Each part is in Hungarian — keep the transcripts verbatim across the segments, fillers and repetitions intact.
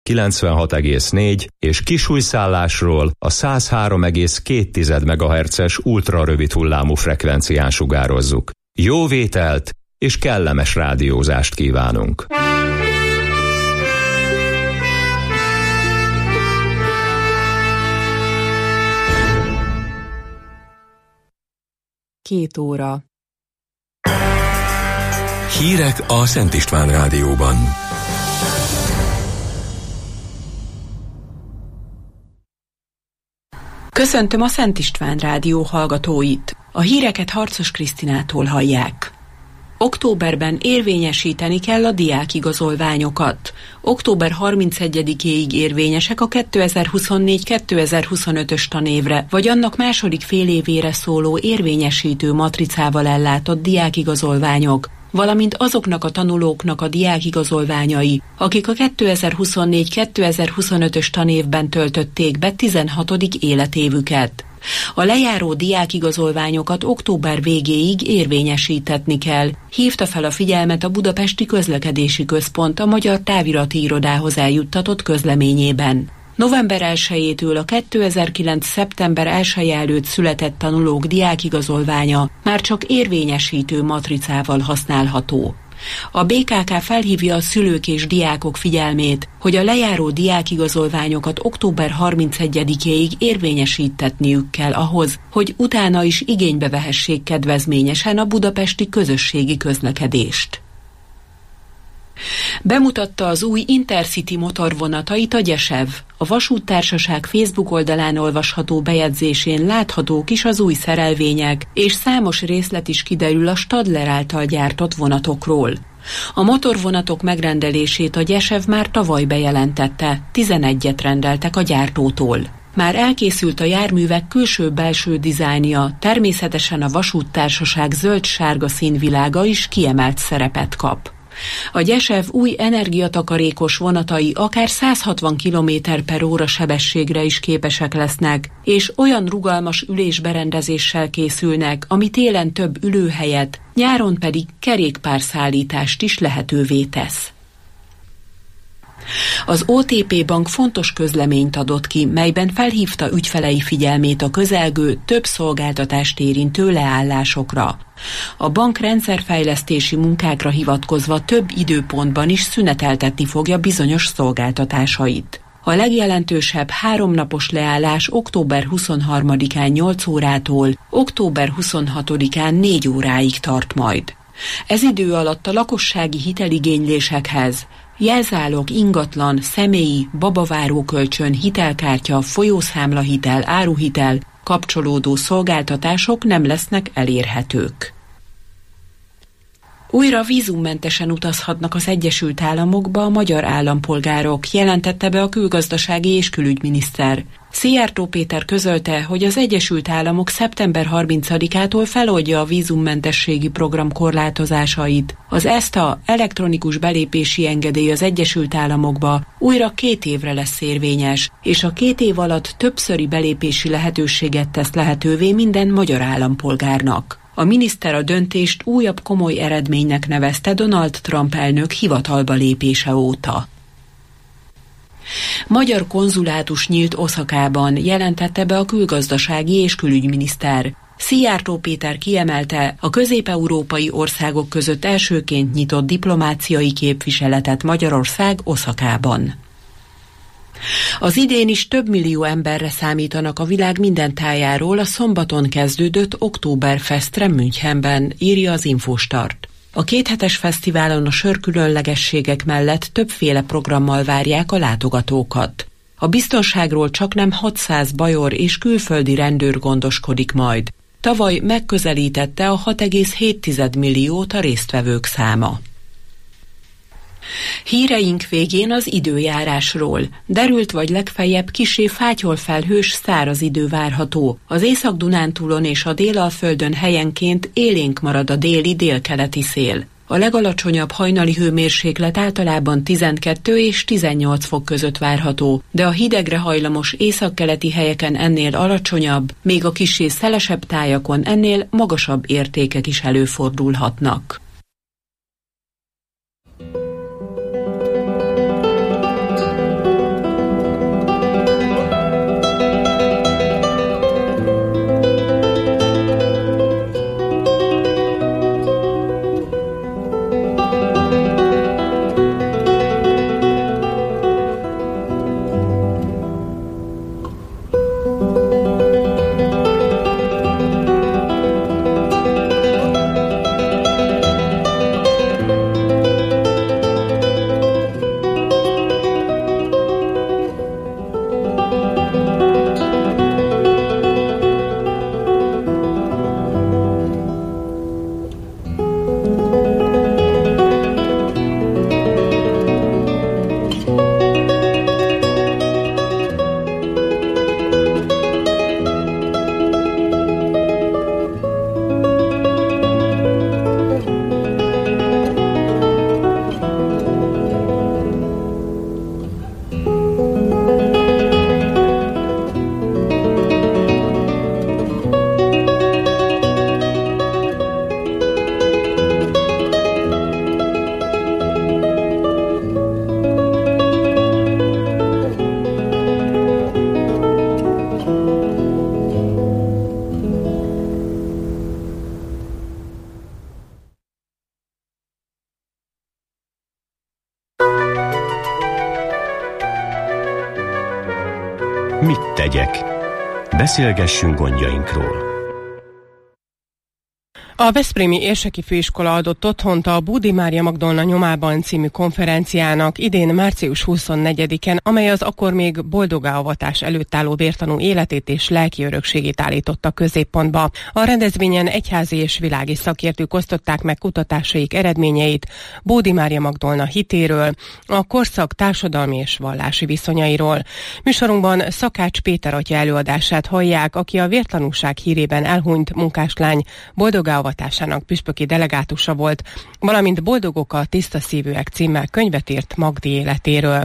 kilencvenhat egész négy és kisújszállásról a száz három egész két megahertzes ultrarövid hullámú frekvencián sugározzuk. Jó vételt és kellemes rádiózást kívánunk! Két óra. Hírek a Szent István Rádióban. Köszöntöm a Szent István Rádió hallgatóit. A híreket Harcos Krisztinától hallják. Októberben érvényesíteni kell a diákigazolványokat. október harmincegyedikéig érvényesek a kétezer-huszonnégy kétezer-huszonötös tanévre, vagy annak második félévére szóló érvényesítő matricával ellátott diákigazolványok, valamint azoknak a tanulóknak a diákigazolványai, akik a kétezer-huszonnégy kétezer-huszonötös tanévben töltötték be tizenhatodik életévüket. A lejáró diákigazolványokat október végéig érvényesítetni kell, hívta fel a figyelmet a Budapesti Közlekedési Központ a Magyar Távirati Irodához eljuttatott közleményében. november elsejétől a kétezer-kilenc. szeptember elseje előtt született tanulók diákigazolványa már csak érvényesítő matricával használható. A bé ká ká felhívja a szülők és diákok figyelmét, hogy a lejáró diákigazolványokat október harmincegyedikéig érvényesítetniük kell ahhoz, hogy utána is igénybe vehessék kedvezményesen a budapesti közösségi közlekedést. Bemutatta az új Intercity motorvonatait a Gyesev. A vasúttársaság Facebook oldalán olvasható bejegyzésén láthatók is az új szerelvények, és számos részlet is kiderül a Stadler által gyártott vonatokról. A motorvonatok megrendelését a Gyesev már tavaly bejelentette, tizenegyet rendeltek a gyártótól. Már elkészült a járművek külső-belső dizájnja, természetesen a vasúttársaság zöld-sárga színvilága is kiemelt szerepet kap. A Gyesev új energiatakarékos vonatai akár száz hatvan kilométer per óra sebességre is képesek lesznek, és olyan rugalmas ülésberendezéssel készülnek, ami télen több ülőhelyet, nyáron pedig kerékpárszállítást is lehetővé tesz. Az o té pé Bank fontos közleményt adott ki, melyben felhívta ügyfelei figyelmét a közelgő, több szolgáltatást érintő leállásokra. A bank rendszerfejlesztési munkákra hivatkozva több időpontban is szüneteltetni fogja bizonyos szolgáltatásait. A legjelentősebb háromnapos leállás október huszonharmadikán nyolc órától október huszonhatodikán négy óráig tart majd. Ez idő alatt a lakossági hiteligénylésekhez jelzálog, ingatlan, személyi, babavárókölcsön, hitelkártya, folyószámlahitel, áruhitel, kapcsolódó szolgáltatások nem lesznek elérhetők. Újra vízummentesen utazhatnak az Egyesült Államokba a magyar állampolgárok, jelentette be a külgazdasági és külügyminiszter. Szijjártó Péter közölte, hogy az Egyesült Államok szeptember harmincadikától feloldja a vízummentességi program korlátozásait. Az é es té á elektronikus belépési engedély az Egyesült Államokba újra két évre lesz érvényes, és a két év alatt többszöri belépési lehetőséget tesz lehetővé minden magyar állampolgárnak. A miniszter a döntést újabb komoly eredménynek nevezte Donald Trump elnök hivatalba lépése óta. Magyar konzulátus nyílt Oszakában, jelentette be a külgazdasági és külügyminiszter. Szijjártó Péter kiemelte, a közép-európai országok között elsőként nyitott diplomáciai képviseletet Magyarország Oszakában. Az idén is több millió emberre számítanak a világ minden tájáról a szombaton kezdődött Oktoberfestre Münchenben, írja az Infostart. A kéthetes fesztiválon a sörkülönlegességek mellett többféle programmal várják a látogatókat. A biztonságról csaknem hatszáz bajor és külföldi rendőr gondoskodik majd. Tavaly megközelítette a hat egész hét milliót a résztvevők száma. Híreink végén az időjárásról. Derült vagy legfeljebb kissé fátyol felhős száraz idő várható. Az Észak-Dunántúlon és a Délalföldön helyenként élénk marad a déli délkeleti szél. A legalacsonyabb hajnali hőmérséklet általában tizenkettő és tizennyolc fok között várható, de a hidegre hajlamos északkeleti helyeken ennél alacsonyabb, még a kissé szelesebb tájakon ennél magasabb értékek is előfordulhatnak. Mit tegyek? Beszélgessünk gondjainkról. A Veszprémi Érseki Főiskola adott otthont a Bódi Mária Magdolna nyomában című konferenciának idén március huszonnegyedikén, amely az akkor még boldogáavatás előtt álló vértanú életét és lelki örökségét állította középpontba. A rendezvényen egyházi és világi szakértők osztották meg kutatásaik eredményeit Bódi Mária Magdolna hitéről, a korszak társadalmi és vallási viszonyairól. Műsorunkban Szakács Péter atya előadását hallják, aki a vértanúság hírében elhunyt munkáslány boldogáavatásának püspöki delegátusa volt, valamint Boldogok a tiszta szívűek címmel könyvet írt Magdi életéről.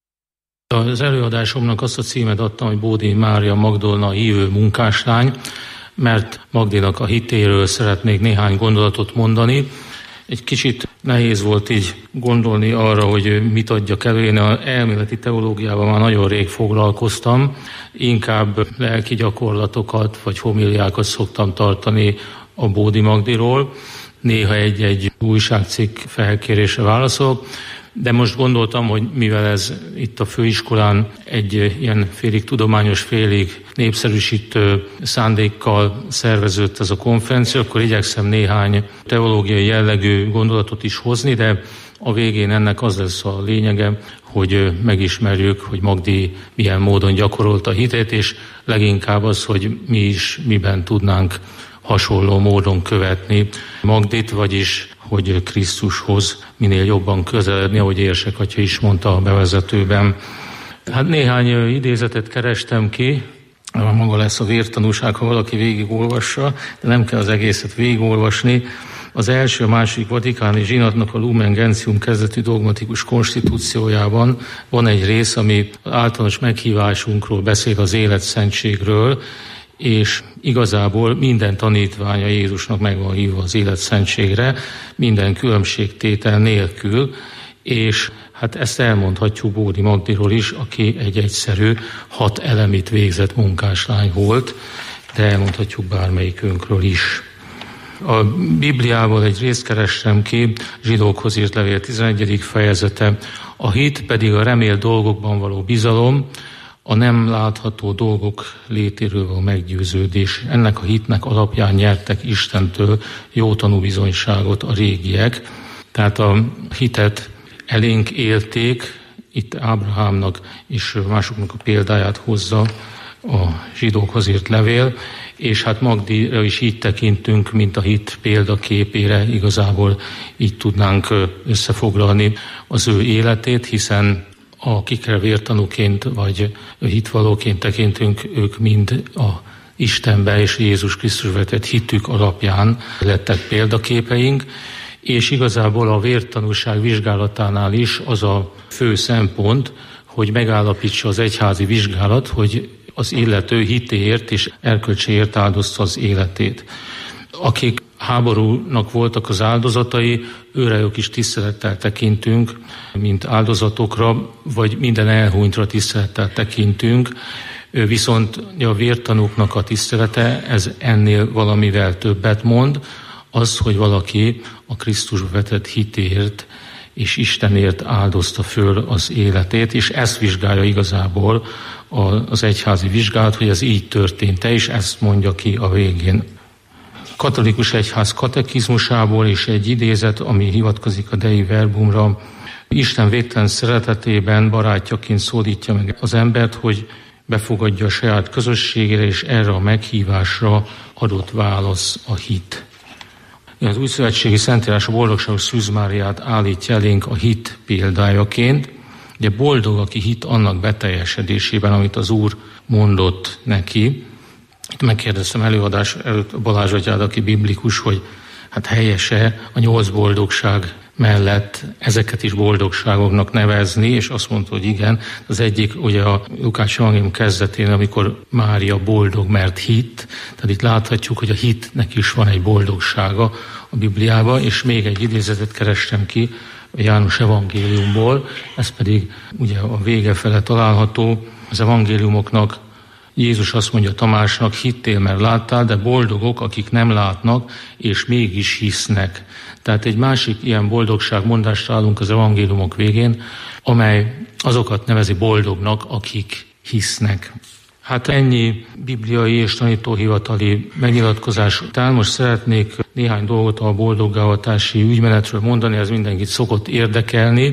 Az előadásomnak azt a címet adtam, hogy Bódi Mária Magdolna hívő munkáslány, mert Magdinak a hitéről szeretnék néhány gondolatot mondani. Egy kicsit nehéz volt így gondolni arra, hogy mit adjak elő. Én az elméleti teológiával már nagyon rég foglalkoztam, inkább lelki gyakorlatokat vagy homiliákat szoktam tartani a Bódi Magdiról. Néha egy-egy újságcikk felkérésre válaszolok, de most gondoltam, hogy mivel ez itt a főiskolán egy ilyen félig tudományos, félig népszerűsítő szándékkal szerveződött ez a konferencia, akkor igyekszem néhány teológiai jellegű gondolatot is hozni, de a végén ennek az lesz a lényege, hogy megismerjük, hogy Magdi milyen módon gyakorolta a hitét, és leginkább az, hogy mi is miben tudnánk hasonló módon követni Magdit, vagyis hogy Krisztushoz minél jobban közeledni, ahogy Érsek atya is mondta a bevezetőben. Hát néhány idézetet kerestem ki, maga lesz a vértanúság, ha valaki végigolvassa, de nem kell az egészet végigolvasni. Az első, a második vatikáni zsinatnak a Lumen Gentium kezdeti dogmatikus konstitúciójában van egy rész, ami általános meghívásunkról beszél, az életszentségről, és igazából minden tanítványa Jézusnak meg van hívva az életszentségre, minden különbségtétel nélkül, és hát ezt elmondhatjuk Bódi Magdiról is, aki egy egyszerű, hat elemit végzett munkáslány volt, de elmondhatjuk bármelyikünkről is. A Bibliából egy részt kerestem ki, Zsidókhoz írt levél tizenegyedik fejezete. A hit pedig a remélt dolgokban való bizalom, a nem látható dolgok létéről való meggyőződés. Ennek a hitnek alapján nyertek Istentől jó tanúbizonyságot a régiek. Tehát a hitet elénk élték, itt Ábrahámnak és másoknak a példáját hozza a Zsidókhoz írt levél, és hát Magdira is így tekintünk, mint a hit példaképére, igazából így tudnánk összefoglalni az ő életét, hiszen akikre vértanúként vagy hitvalóként tekintünk, ők mind a Istenbe és Jézus Krisztus vetett hitük alapján lettek példaképeink, és igazából a vértanúság vizsgálatánál is az a fő szempont, hogy megállapítsa az egyházi vizsgálat, hogy az illető hitéért és erkölcséért áldozta az életét. Akik háborúnak voltak az áldozatai, őrájuk is tisztelettel tekintünk, mint áldozatokra, vagy minden elhunytra tisztelettel tekintünk, viszont a vértanúknak a tisztelete, ez ennél valamivel többet mond, az, hogy valaki a Krisztusba vetett hitért és Istenért áldozta föl az életét, és ezt vizsgálja igazából az egyházi vizsgálat, hogy ez így történt-e, és ezt mondja ki a végén. Katolikus egyház katekizmusából is egy idézet, ami hivatkozik a Dei Verbumra. Isten végtelen szeretetében barátjaként szólítja meg az embert, hogy befogadja a saját közösségére, és erre a meghívásra adott válasz a hit. Az újszövetségi Szentírás a boldogságos Szűz Máriát állítja elénk a hit példájaként. Ugye boldog, aki hit annak beteljesedésében, amit az Úr mondott neki. Itt megkérdeztem előadás előtt Balázs atyát, aki biblikus, hogy hát helyese a nyolc boldogság mellett ezeket is boldogságoknak nevezni, és azt mondta, hogy igen. Az egyik ugye a Lukács evangélium kezdetén, amikor Mária boldog, mert hitt. Tehát itt láthatjuk, hogy a hitnek is van egy boldogsága a Bibliában, és még egy idézetet kerestem ki a János evangéliumból, ez pedig ugye a vége fele található. Az evangéliumoknak Jézus azt mondja Tamásnak, hittél, mert láttál, de boldogok, akik nem látnak, és mégis hisznek. Tehát egy másik ilyen boldogságmondást találunk az evangéliumok végén, amely azokat nevezi boldognak, akik hisznek. Hát ennyi bibliai és tanítóhivatali megnyilatkozás után most szeretnék néhány dolgot a boldoggávatási ügymenetről mondani, ez mindenkit szokott érdekelni,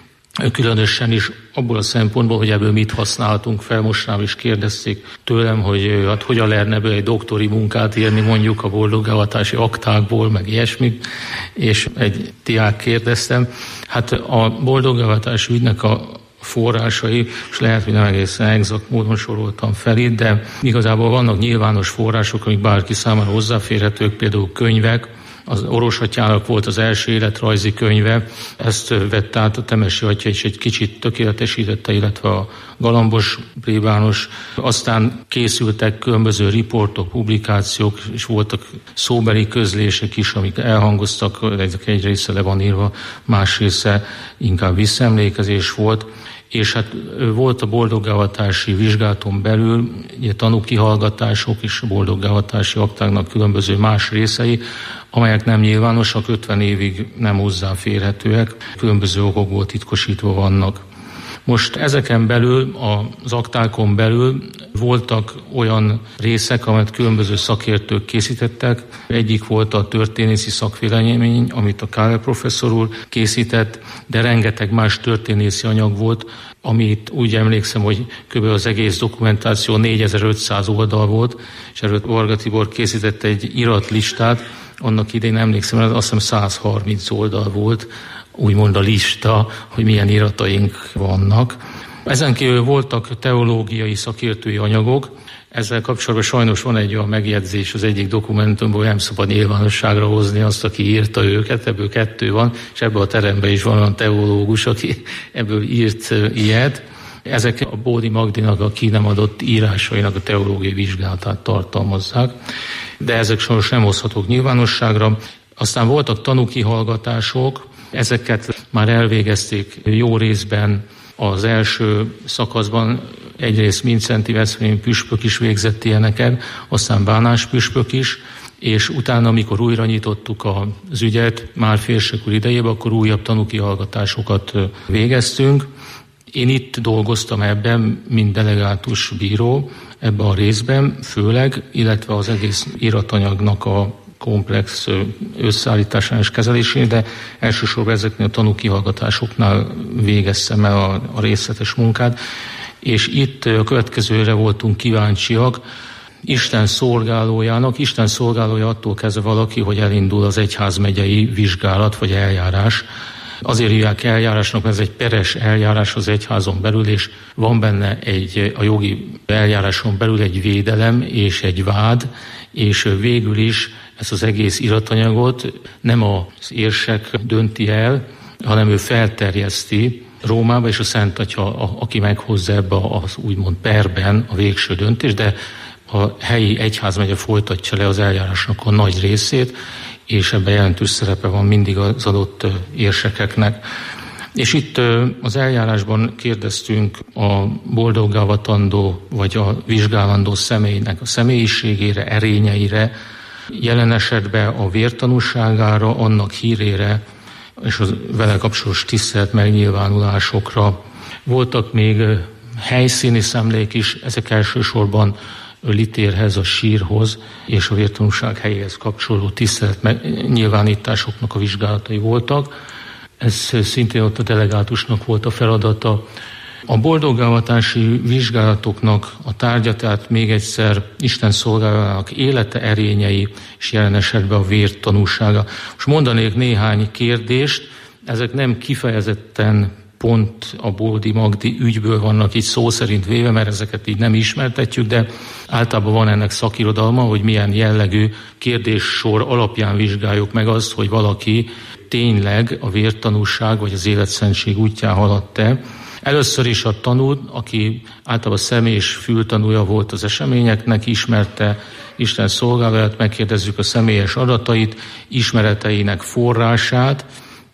különösen is abból a szempontból, hogy ebből mit használhatunk fel. Most rám is kérdezték tőlem, hogy hát hogyan lehetne ebből egy doktori munkát írni mondjuk a boldoggávatási aktákból, meg ilyesmit, és egy diák kérdeztem. Hát a boldoggávatási ügynek a forrásai, és lehet, hogy nem egészen exakt módon soroltam fel itt, de igazából vannak nyilvános források, amik bárki számára hozzáférhetők, például könyvek. Az Oros atyának volt az első életrajzi könyve, ezt vett át a Temesi atya is egy kicsit tökéletesítette, illetve a Galambos plébános. Aztán készültek különböző riportok, publikációk, és voltak szóbeli közlések is, amik elhangoztak, ezek egy része le van írva, más része inkább visszaemlékezés volt. És hát volt a boldoggávatási vizsgálaton belül ugye, tanúkihallgatások és a boldoggávatási aktáknak különböző más részei, amelyek nem nyilvánosak, ötven évig nem hozzáférhetőek, különböző okokból titkosítva vannak. Most ezeken belül, az aktákon belül voltak olyan részek, amelyet különböző szakértők készítettek. Egyik volt a történészi szakvélemény, amit a Káller professzor úr készített, de rengeteg más történészi anyag volt, amit úgy emlékszem, hogy kb. Az egész dokumentáció négyezer-ötszáz oldal volt, és erről Varga Tibor készített egy iratlistát, annak idején emlékszem, azt hiszem száz harminc oldal volt, úgymond a lista, hogy milyen irataink vannak. Ezen kívül voltak teológiai szakértői anyagok, ezzel kapcsolatban sajnos van egy olyan megjegyzés az egyik dokumentumból, hogy nem szabad nyilvánosságra hozni azt, aki írta őket, ebből kettő van, és ebből a teremben is van olyan teológus, aki ebből írt ilyet. Ezek a Bódi Magdinak a ki nem adott írásainak a teológiai vizsgálatát tartalmazzák, de ezek sajnos nem hozhatók nyilvánosságra. Aztán voltak tanúkihallgatások, ezeket már elvégezték jó részben az első szakaszban, egyrészt Mindszenty Veszprém püspök is végzett ilyeneket, aztán Bánás püspök is, és utána, amikor újra nyitottuk az ügyet, már Férsek úr idejében, akkor újabb tanúkihallgatásokat végeztünk. Én itt dolgoztam ebben, mint delegátus bíró, ebben a részben főleg, illetve az egész iratanyagnak a komplex összeállításán és kezelésén, de elsősorban ezeknél a tanúkihallgatásoknál végeztem el a, a részletes munkát, és itt a következőre voltunk kíváncsiak. Isten szolgálójának, Isten szolgálója attól kezdve valaki, hogy elindul az egyházmegyei vizsgálat vagy eljárás. Azért hívják eljárásnak, mert ez egy peres eljárás az egyházon belül, és van benne egy, a jogi eljáráson belül egy védelem és egy vád, és végül is ezt az egész iratanyagot nem az érsek dönti el, hanem ő felterjeszti Rómába, és a Szent Atya, aki meghozza ebbe az úgymond perben a végső döntés, de a helyi egyházmegye folytatja le az eljárásnak a nagy részét, és ebben jelentős szerepe van mindig az adott érsekeknek. És itt az eljárásban kérdeztünk a boldoggávatandó vagy a vizsgálandó személynek a személyiségére, erényeire, jelen esetben a vértanúságára, annak hírére és a vele kapcsolatos tisztelet megnyilvánulásokra. Voltak még helyszíni szemlék is, ezek elsősorban litérhez, a sírhoz és a vértanúság helyéhez kapcsolódó tisztelet megnyilvánításoknak a vizsgálatai voltak. Ez szintén ott a delegátusnak volt a feladata. A boldoggávatási vizsgálatoknak a tárgya, tehát még egyszer Isten szolgálójának élete, erényei, és jelen esetben a vértanúsága. Most mondanék néhány kérdést, ezek nem kifejezetten pont a Bódi Magdi ügyből vannak így szó szerint véve, mert ezeket így nem ismertetjük, de általában van ennek szakirodalma, hogy milyen jellegű kérdéssor alapján vizsgáljuk meg azt, hogy valaki tényleg a vértanúság vagy az életszentség útján haladt-e. Először is a tanú, aki általában személy és fültanúja volt az eseményeknek, ismerte Isten szolgálóját, megkérdezzük a személyes adatait, ismereteinek forrását,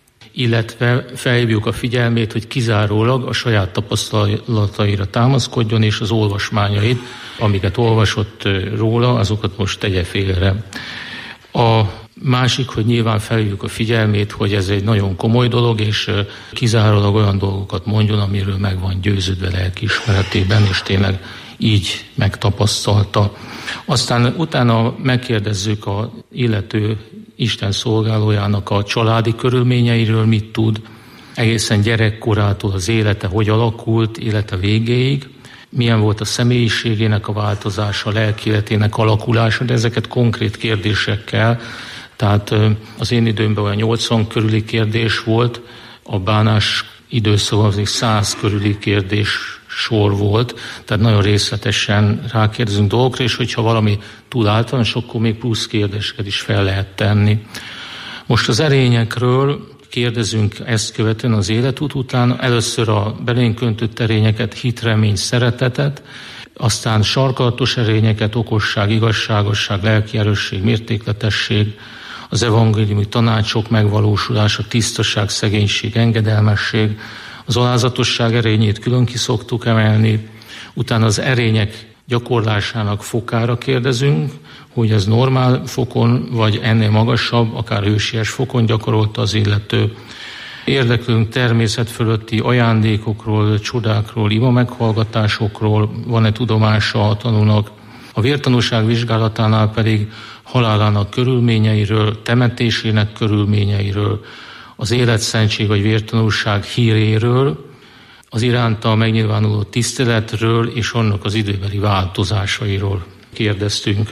illetve felhívjuk a figyelmét, hogy kizárólag a saját tapasztalataira támaszkodjon, és az olvasmányait, amiket olvasott róla, azokat most tegye félre. A Másik, hogy nyilván felhívjuk a figyelmét, hogy ez egy nagyon komoly dolog, és kizárólag olyan dolgokat mondjon, amiről meg van győződve lelkiismeretében, és tényleg így megtapasztalta. Aztán utána megkérdezzük az illető Isten szolgálójának a családi körülményeiről, mit tud, egészen gyerekkorától az élete hogy alakult, élete végéig, milyen volt a személyiségének a változása, a lelki életének alakulása, de ezeket konkrét kérdésekkel, tehát az én időmben olyan nyolcvan körüli kérdés volt, a bánás időszakban az száz körüli kérdés sor volt, tehát nagyon részletesen rákérdezünk dolgokra, és hogyha valami túl általános, akkor még plusz kérdéseket is fel lehet tenni. Most az erényekről kérdezünk ezt követően az életút után, először a belénk öntött erényeket, hit, remény, szeretetet, aztán sarkalatos erényeket, okosság, igazságosság, lelki erősség, mértékletesség, az evangéliumi tanácsok megvalósulása, tisztaság, szegénység, engedelmesség, az alázatosság erényét külön ki szoktuk emelni, utána az erények gyakorlásának fokára kérdezünk, hogy ez normál fokon, vagy ennél magasabb, akár hősies fokon gyakorolta az illető. Érdeklünk természet fölötti ajándékokról, csodákról, ima meghallgatásokról, van-e tudomása a tanúnak. A vértanúság vizsgálatánál pedig halálának körülményeiről, temetésének körülményeiről, az életszentség vagy vértanúság híréről, az iránta megnyilvánuló tiszteletről és annak az időbeli változásairól kérdeztünk.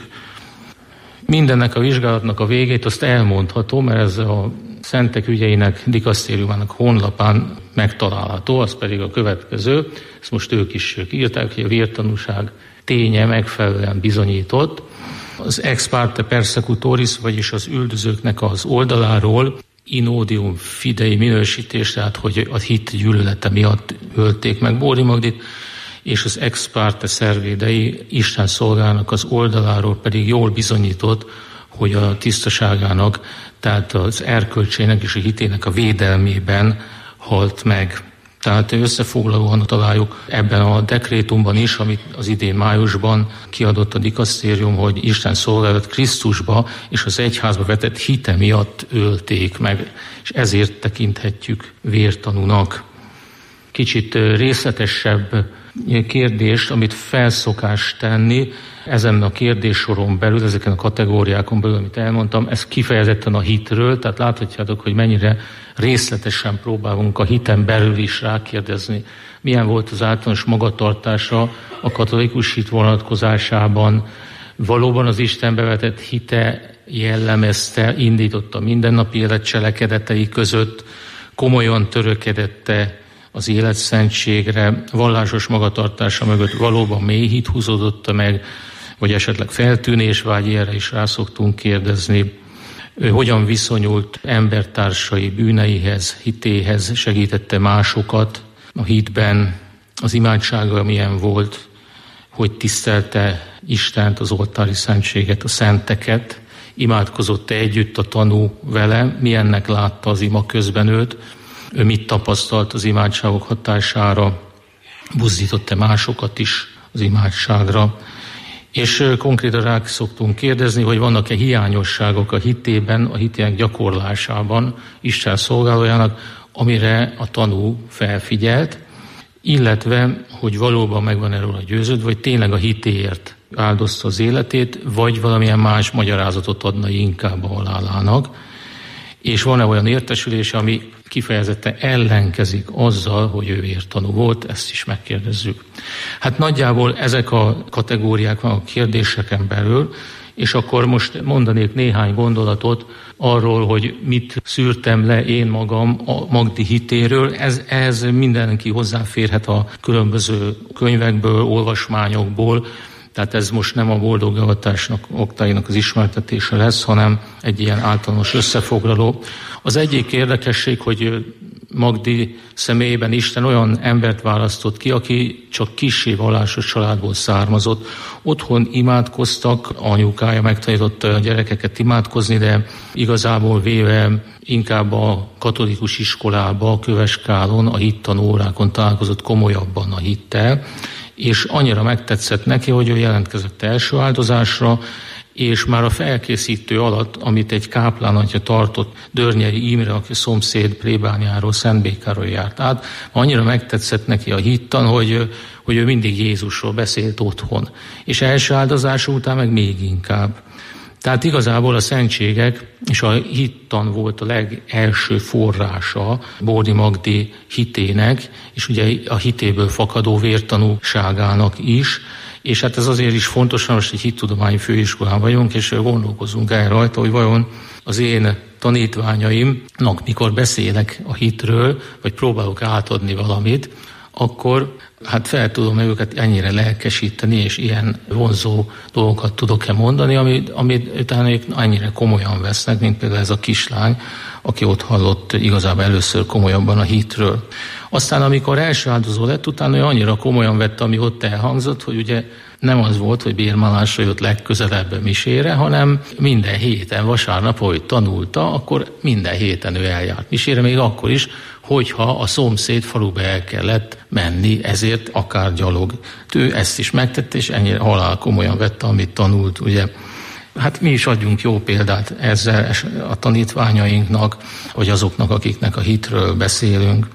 Mindennek a vizsgálatnak a végét azt elmondhatom, mert ez a Szentek ügyeinek dikasztériumának honlapán megtalálható, az pedig a következő, ezt most ők is ők írták, hogy a vértanúság ténye megfelelően bizonyított. Az ex parte persecutoris, vagyis az üldözőknek az oldaláról in odium fidei minősítés, tehát hogy a hit gyűlölete miatt ölték meg Bódi Magdit, és az ex parte servidei Isten szolgának az oldaláról pedig jól bizonyított, hogy a tisztaságának, tehát az erkölcsének és a hitének a védelmében halt meg. Tehát összefoglalóan találjuk ebben a dekrétumban is, amit az idén májusban kiadott a dikasztérium, hogy Isten szolgálat Krisztusba és az egyházba vetett hite miatt ölték meg, és ezért tekinthetjük vértanúnak. Kicsit részletesebb kérdést, amit felszokás tenni, ezen a kérdéssoron belül, ezeken a kategóriákon belül, amit elmondtam, ez kifejezetten a hitről, tehát láthatjátok, hogy mennyire részletesen próbálunk a hiten belül is rákérdezni. Milyen volt az általános magatartása a katolikus hit vonatkozásában, valóban az Istenbe vetett hite jellemezte, indította mindennapi élet cselekedetei között, komolyan törekedette az életszentségre, vallásos magatartása mögött valóban mély hit húzódott meg, vagy esetleg feltűnésvágy, erre is rá szoktunk kérdezni. Ő hogyan viszonyult embertársai bűneihez, hitéhez, segítette másokat a hitben, az imádsága milyen volt, hogy tisztelte Istent, az oltári szentséget, a szenteket, imádkozott-e együtt a tanú vele, milyennek látta az ima közben őt, ő mit tapasztalt az imádságok hatására, buzdított-e másokat is az imádságra, és konkrétan rá szoktunk kérdezni, hogy vannak-e hiányosságok a hitében, a hitének gyakorlásában Isten szolgálójának, amire a tanú felfigyelt, illetve, hogy valóban megvan erről a győződve, vagy tényleg a hitéért áldozta az életét, vagy valamilyen más magyarázatot adna inkább a halálának, és van-e olyan értesülés, ami kifejezetten ellenkezik azzal, hogy ő vértanú volt, ezt is megkérdezzük. Hát nagyjából ezek a kategóriák van a kérdéseken belül, és akkor most mondanék néhány gondolatot arról, hogy mit szűrtem le én magam a Magdi hitéről. Ez, ez mindenki hozzáférhet a különböző könyvekből, olvasmányokból, tehát ez most nem a boldog avatásnak, oktáinak az ismertetése lesz, hanem egy ilyen általános összefoglaló. Az egyik érdekesség, hogy Magdi személyében Isten olyan embert választott ki, aki csak kissé vallásos családból származott. Otthon imádkoztak, anyukája megtanította a gyerekeket imádkozni, de igazából véve inkább a katolikus iskolába, a Köveskálon, a hittanórákon találkozott komolyabban a hittel, és annyira megtetszett neki, hogy ő jelentkezett első áldozásra, és már a felkészítő alatt, amit egy káplánatja tartott, Dörnyeri Imre, aki szomszéd plébániáról, Szentbékáról járt át, annyira megtetszett neki a hittan, hogy, hogy ő mindig Jézusról beszélt otthon. És első áldozás után meg még inkább. Tehát igazából a szentségek és a hittan volt a legelső forrása Bódi Magdi hitének, és ugye a hitéből fakadó vértanúságának is, és hát ez azért is fontos, hogy most egy hittudományi főiskolán vagyunk, és gondolkozunk el rajta, hogy vajon az én tanítványaimnak, mikor beszélek a hitről, vagy próbálok átadni valamit, akkor hát fel tudom őket ennyire lelkesíteni, és ilyen vonzó dolgokat tudok-e mondani, amit, amit utána ők annyira komolyan vesznek, mint például ez a kislány, aki ott hallott igazából először komolyabban a hitről. Aztán, amikor első áldozó lett, utána ő annyira komolyan vette, ami ott elhangzott, hogy ugye nem az volt, hogy bérmálásra jött legközelebb misére, hanem minden héten, vasárnap, ahogy tanulta, akkor minden héten ő eljárt misére, még akkor is, hogyha a szomszéd faluba el kellett menni, ezért akár gyalog. Ő ezt is megtette, és ennyire halál komolyan vette, amit tanult, ugye. Hát mi is adjunk jó példát ezzel a tanítványainknak, vagy azoknak, akiknek a hitről beszélünk.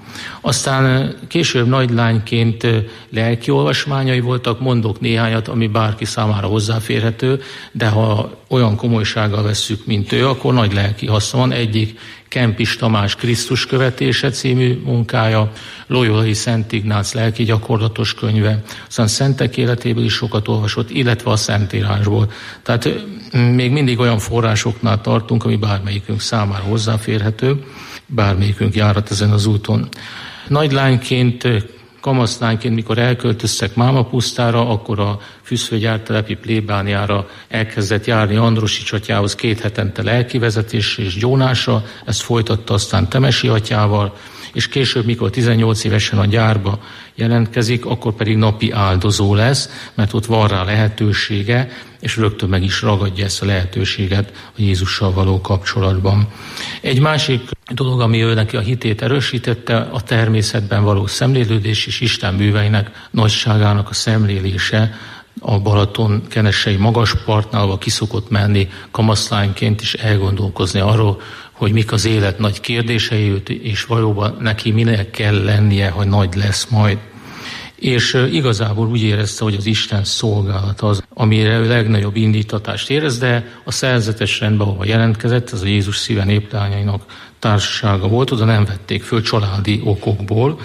Aztán később nagylányként lelkiolvasmányai voltak, mondok néhányat, ami bárki számára hozzáférhető, de ha olyan komolysággal vesszük, mint ő, akkor nagy lelki haszna van. Egyik Kempis Tamás Krisztus követése című munkája, Loyolai Szent Ignác lelki gyakorlatos könyve, aztán szentek életéből is sokat olvasott, illetve a Szentírásból. Tehát még mindig olyan forrásoknál tartunk, ami bármelyikünk számára hozzáférhető, bármelyikünk járat ezen az úton. Nagylányként, kamaszlányként, mikor elköltöztek Mámapusztára, akkor a Füszfőgyártelepi plébániára elkezdett járni Androssics atyához két hetente lelkivezetés és gyónása, ezt folytatta aztán Temesi atyával, és később, mikor tizennyolc évesen a gyárba jelentkezik, akkor pedig napi áldozó lesz, mert ott van rá lehetősége, és rögtön meg is ragadja ezt a lehetőséget a Jézussal való kapcsolatban. Egy másik dolog, ami ő neki a hitét erősítette, a természetben való szemlélődés és Isten műveinek nagyságának a szemlélése. A Balaton kenesei magaspartnál, ahol ki szokott menni kamaszlányként is elgondolkozni arról, hogy mik az élet nagy kérdései, és valóban neki minek kell lennie, hogy nagy lesz majd. És igazából úgy érezte, hogy az Isten szolgálat az, amire ő legnagyobb indítatást érez, de a szerzetes rendben, ahova jelentkezett, ez a Jézus Szíve Néplányainak társasága volt, oda nem vették föl családi okokból,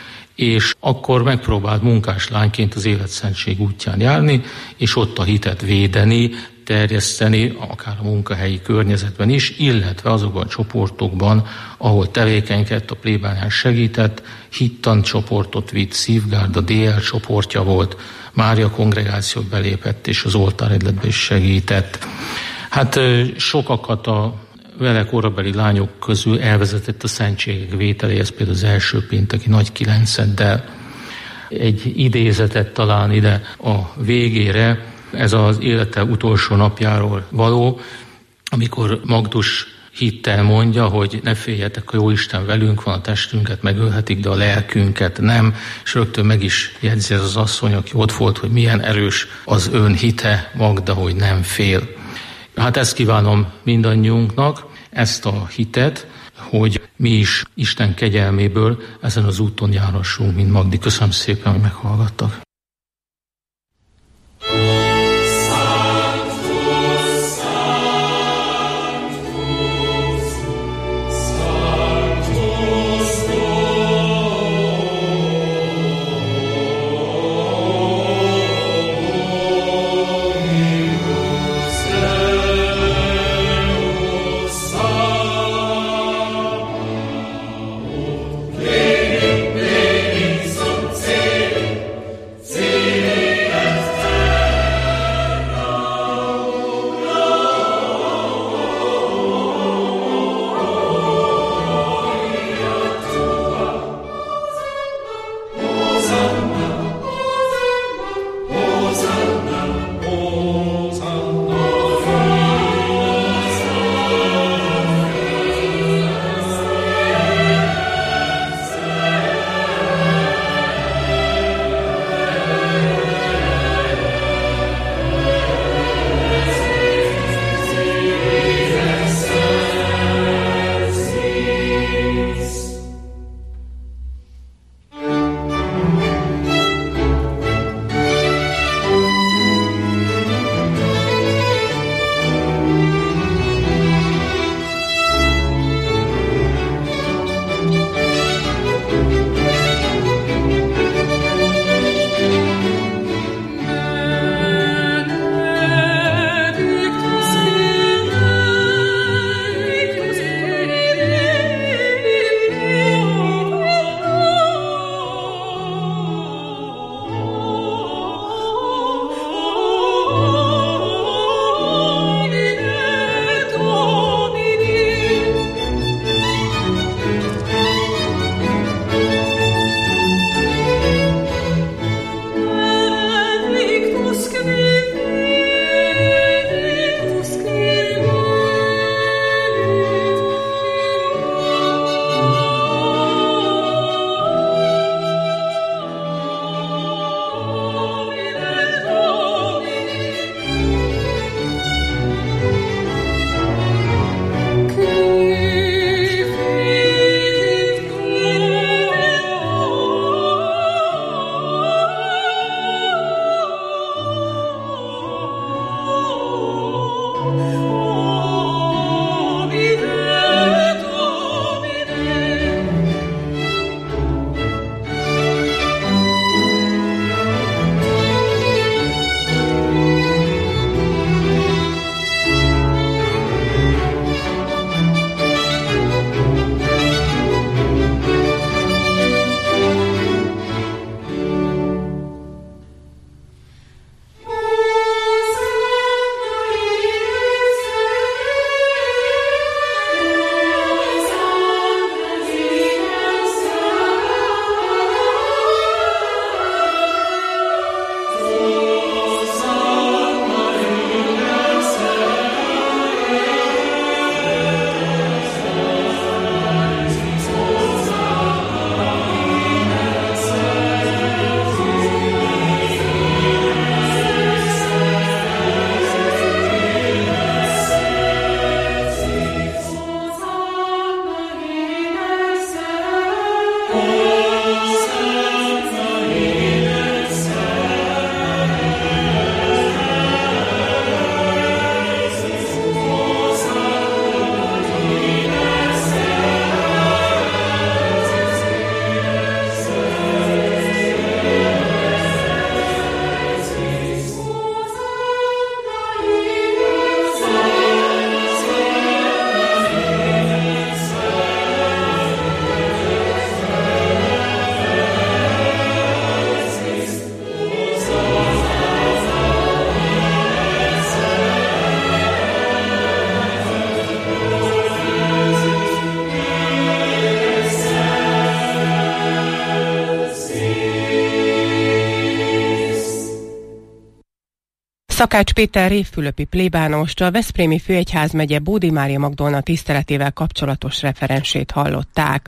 és akkor megpróbált munkáslányként az életszentség útján járni, és ott a hitet védeni, terjeszteni, akár a munkahelyi környezetben is, illetve azokban a csoportokban, ahol tevékenykedett, a plébánián segített, hittan csoportot vitt, Szívgárda dé el csoportja volt, Mária kongregációt belépett, és az oltáredletbe is segített. Hát sokakat a vele korabeli lányok közül elvezetett a szentségek vételéhez, például az első pénteki nagy kilenceddel. Egy idézetet talán ide a végére, ez az élete utolsó napjáról való, amikor Magdus hittel mondja, hogy ne féljetek, a Jóisten velünk van, a testünket megölhetik, de a lelkünket nem, és rögtön meg is jegyzi ez az asszony, aki ott volt, hogy milyen erős az ön hite, Magda, hogy nem fél. Hát ezt kívánom mindannyiunknak, ezt a hitet, hogy mi is Isten kegyelméből ezen az úton járhassunk, mint Magdi. Köszönöm szépen, hogy meghallgattak. Szakács Péter révfülöpi plébánost, a Veszprémi Főegyházmegye Bódi Mária Magdolna tiszteletével kapcsolatos referensét hallották.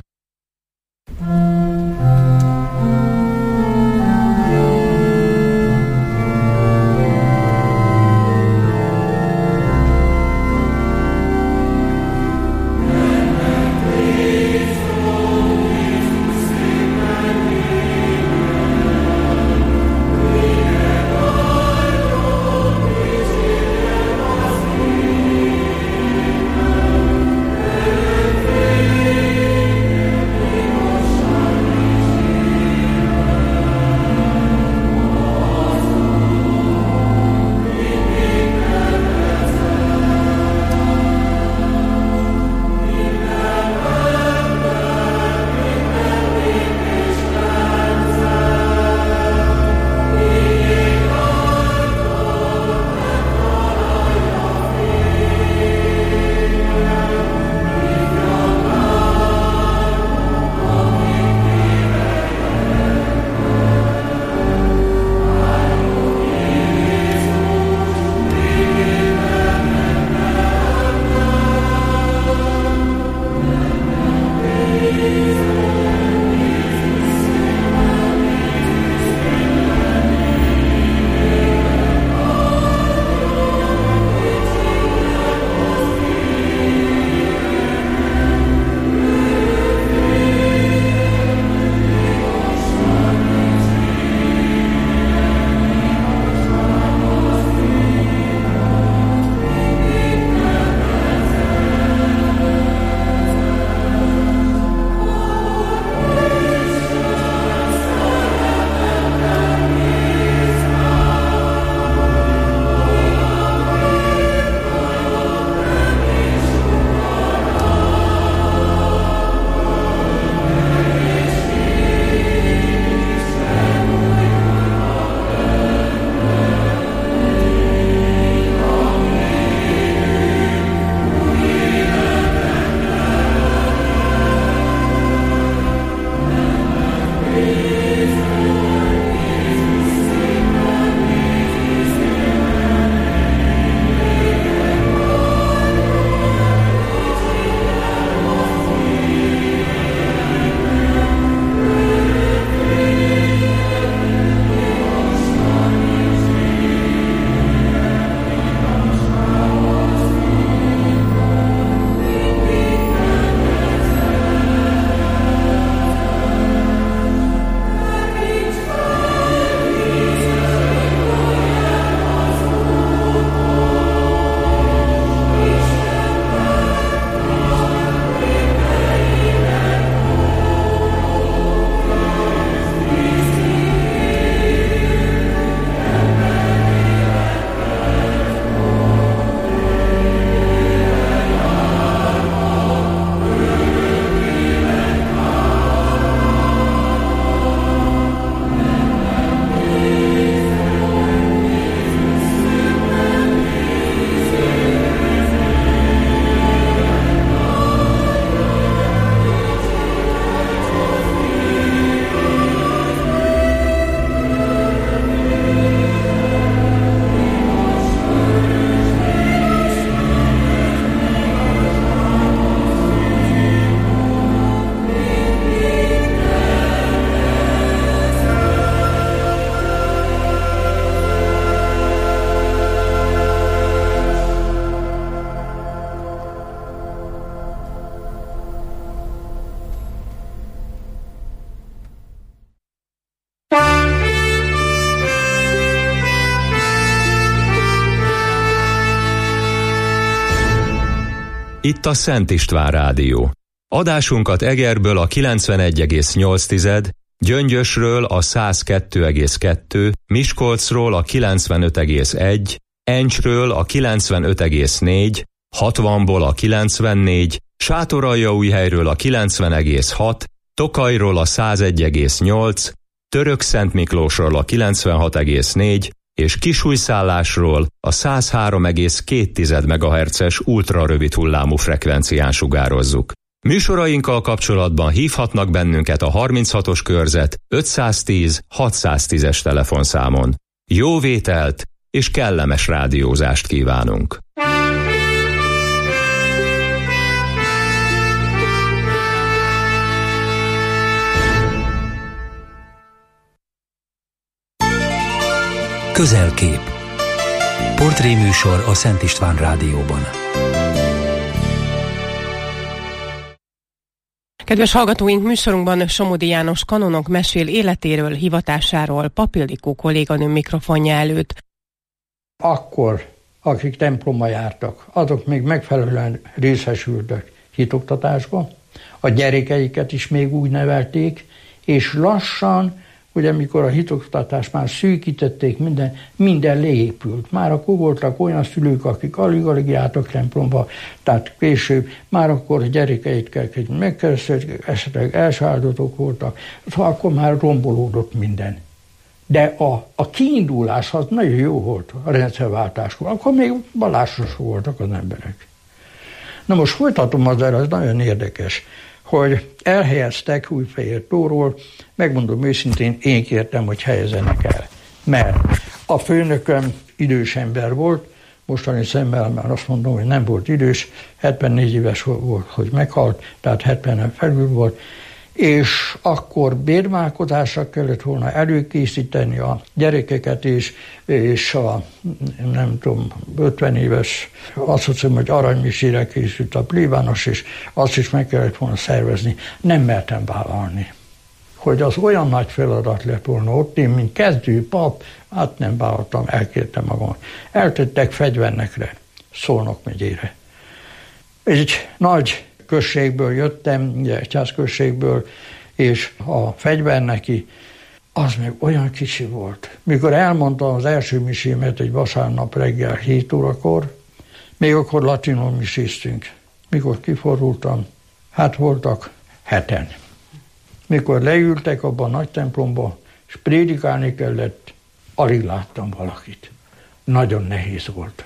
Itt a Szent István Rádió. Adásunkat Egerből a kilencvenegy egész nyolc, Gyöngyösről a száz kettő egész kettő, Miskolcról a kilencvenöt egész egy, Encsről a kilencvenöt egész négy, hatvanból a kilencvennégy, Sátoraljaújhelyről a kilencven egész hat, Tokajról a száz egy egész nyolc, Törökszentmiklósról a kilencvenhat egész négy, és Kisújszállásról a száz három egész két megahertzes ultrarövid hullámú frekvencián sugározzuk. Műsorainkkal kapcsolatban hívhatnak bennünket a harminchatos körzet ötszáztíz hatszáztízes telefonszámon. Jó vételt és kellemes rádiózást kívánunk. Közelkép. Portréműsor a Szent István Rádióban. Kedves hallgatóink, műsorunkban Somodi János kanonok mesél életéről, hivatásáról Pap Ildikó kolléganő mikrofonja előtt. Akkor, akik templomba jártak, azok még megfelelően részesültek hitoktatásba, a gyerekeiket is még úgy nevelték, és lassan, hogy amikor a hitoktatást már szűkítették, minden, minden leépült. Már akkor voltak olyan szülők, akik alig-alig jártak templomba, tehát később már akkor a gyerekeiket megkeresztelték, esetleg első áldozatok voltak, szóval akkor már rombolódott minden. De a, a kiindulás az nagyon jó volt a rendszerváltáskor, akkor még vallásos voltak az emberek. Na most folytatom azért, az nagyon érdekes, hogy elhelyeztek Újfehértóról, megmondom őszintén, én kértem, hogy helyezenek el. Mert a főnököm idős ember volt, mostani szemmel már azt mondom, hogy nem volt idős, hetvennégy éves volt, hogy meghalt, tehát hetvenen felül volt, és akkor bérmálkodásra kellett volna előkészíteni a gyerekeket is, és a, nem tudom, ötven éves, azt hiszem, hogy aranymisére készült a plébános, és azt is meg kellett volna szervezni. Nem mertem vállalni. Hogy az olyan nagy feladat lett volna ott, én, mint kezdő pap, hát nem vállaltam, elkértem magam. Eltettek Fegyvernekre, Szolnok megyére. Egy nagy községből jöttem, ugye egyházközségből, és a Fegyverneki, az még olyan kicsi volt. Mikor elmondtam az első misémet egy vasárnap reggel hét órakor, még akkor latinul miséztünk. Mikor kiforultam, hát voltak heten. Mikor leültek abba a nagy templomba, és prédikálni kellett, alig láttam valakit. Nagyon nehéz volt.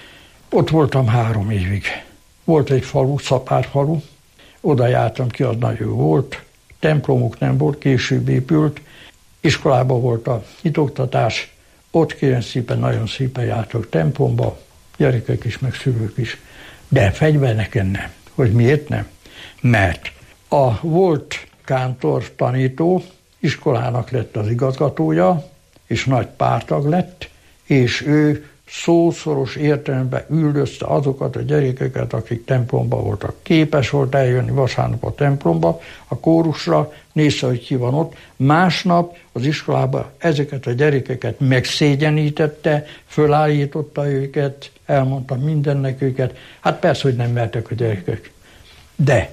Ott voltam három évig. Volt egy falu, Szapárfalu, oda jártam ki, az nagyon jó volt, templomuk nem volt, később épült, iskolában volt a hitoktatás, ott kérem szépen, nagyon szépen jártak templomba, gyerekek is, meg szülők is, de Fegyverneken nem. Hogy miért nem? Mert a volt kántor tanító iskolának lett az igazgatója, és nagy pártag lett, és ő szószoros értelemben üldözte azokat a gyerekeket, akik templomba voltak. Képes volt eljönni vasárnap a templomba, a kórusra, nézze, hogy ki van ott. Másnap az iskolában ezeket a gyerekeket megszégyenítette, fölállította őket, elmondta mindennek őket. Hát persze, hogy nem mertek a gyerekek. De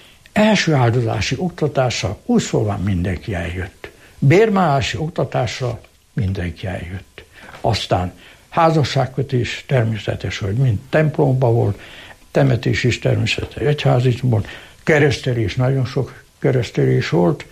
első áldozási oktatásra úgy szólván mindenki eljött. Bérmálási oktatásra mindenki eljött. Aztán házasságkötés természetes, hogy mind templomban volt, temetés is természetes egyházban, keresztelés, nagyon sok keresztelés volt,